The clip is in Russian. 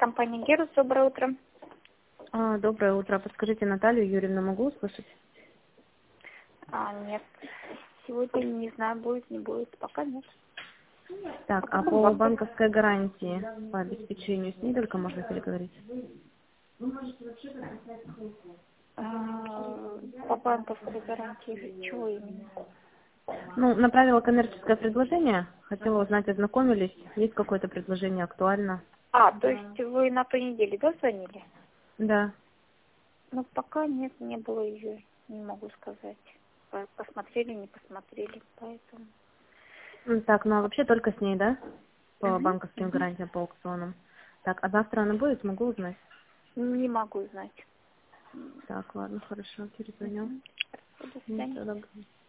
компания Герус. Доброе утро. Доброе утро. Подскажите, Наталью Юрьевну могу услышать? Нет. Сегодня не знаю, будет, не будет. Пока нет. Так, Пока а не по вопрос. банковской гарантии, по обеспечению с ней только можно переговорить? По банковской гарантии чего именно? Ну, направила коммерческое предложение. Хотела узнать, ознакомились, есть какое-то предложение актуально? То есть вы на той неделе, да, звонили? Да. Ну, пока нет, не было ее, не могу сказать. Посмотрели, не посмотрели, поэтому... Так, ну а вообще только с ней, да? По Мгм, банковским мгм. гарантиям, по аукционам. Так, а завтра она будет, могу узнать? Не могу знать. Так, ладно, хорошо, перезвоню. Мгм. До Ну, свидания. всё, доброго.